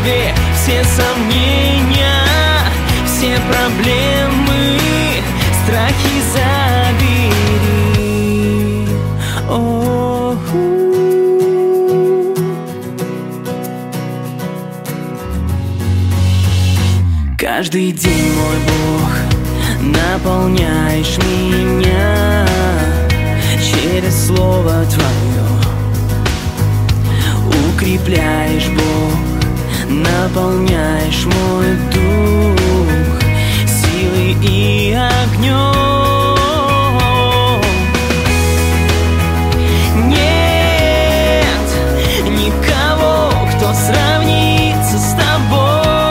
тебе все сомнения, все проблемы, страхи забери. Каждый день, мой Бог, наполняешь меня через Слово Твое, укрепляешь, Бог, наполняешь мой дух силой и огнем. Нет никого, кто сравнится с Тобой.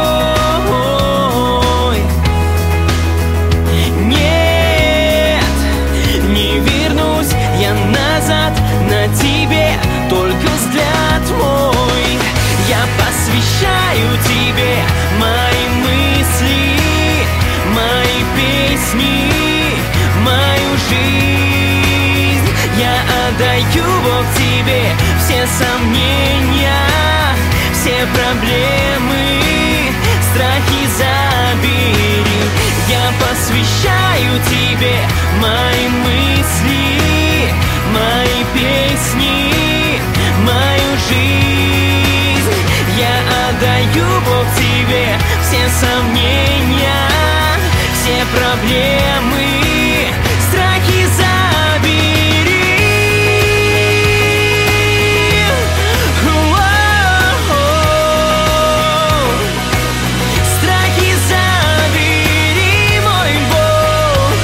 На тебе только взгляд мой. Я посвящаю тебе мои мысли, мои песни, мою жизнь. Я отдаю, Бог, тебе все сомнения, все проблемы, страхи забери. Я посвящаю тебе мои мысли, мои песни, мою жизнь. Я отдаю, Бог, тебе все сомнения, все проблемы, страхи забери. Страхи забери, мой Бог.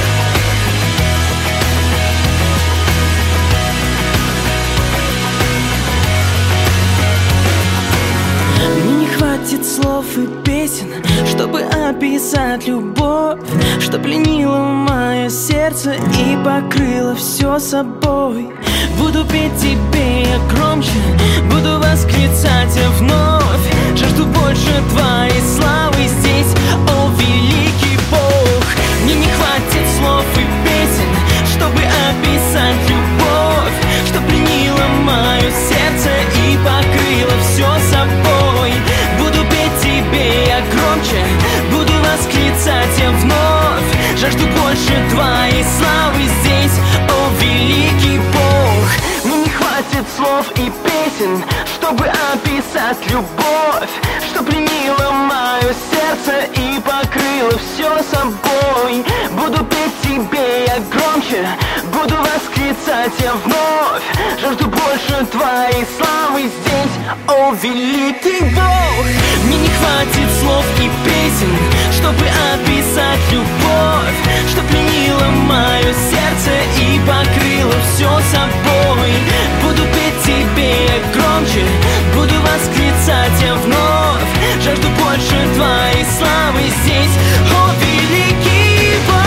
Мне не хватит слов и песен, чтобы описать любовь, что пленила мое сердце и покрыла все собой. Буду петь тебе я громче, буду восклицать я вновь. Жажду больше твоей славы здесь, о великий Бог. Мне не хватит слов и песен, чтобы описать любовь, что пленила мое сердце и покрыла все собой. Буду петь тебе я громче, буду восклицать я вновь. Жажду больше твоей славы здесь, о великий Бог. Мне не хватит слов и песен, чтобы описать любовь, что пленила мое сердце и покрыла все собой. Буду петь тебе я громче, буду восклицать я вновь. Жажду больше твоей славы здесь, о великий Бог. Мне не хватит слов и песен, чтобы описать любовь, что пленила мое сердце и покрыла все собой. Буду петь тебе я громче, буду восклицать я вновь. Жажду больше твоей славы здесь, о великий Бог.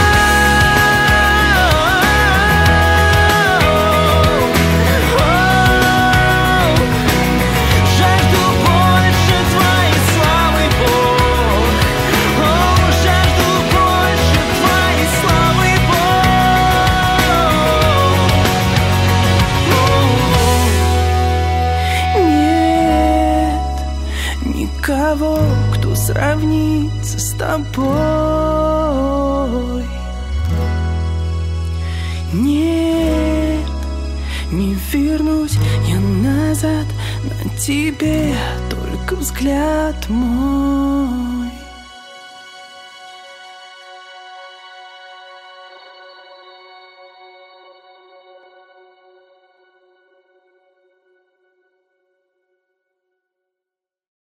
Жажду больше твоей славы, Бог. Жажду больше твоей славы, Бог. Нет никого, кто сравнится с тобой. Нет, не вернусь я назад, на тебе только взгляд мой.